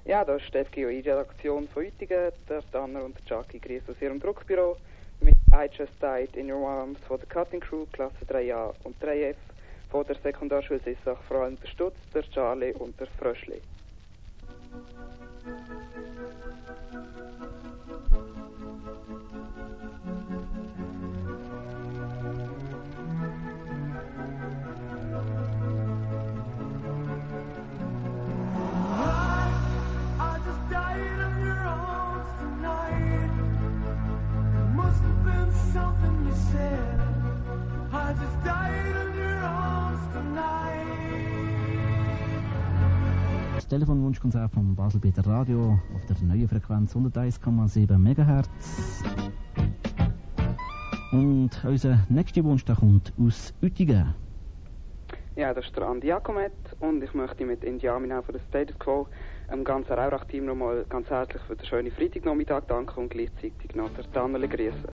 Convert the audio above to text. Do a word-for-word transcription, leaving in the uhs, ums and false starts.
Ja, das ist die F G O I-Redaktion von Uetigen, der Tanner und der Jackie Gries aus ihrem Druckbüro mit I Just Died in Your Arms von der Cutting Crew, Klasse drei A und drei F, von der Sekundarschule Sissach, vor allem der Stutz, der Charlie und der Fröschli. Das Telefonwunschkonzert vom Basel-Bieter Radio auf der neuen Frequenz hunderteins Komma sieben Megahertz. Und unser nächster Wunsch der kommt aus Uetigen. Ja, das ist der Andi Jakomet und ich möchte mit Indiamina von der Status Quo dem ganzen Raurach-Team nochmal ganz herzlich für den schönen Freitagnachmittag danken und gleichzeitig noch der Tannerle grüßen.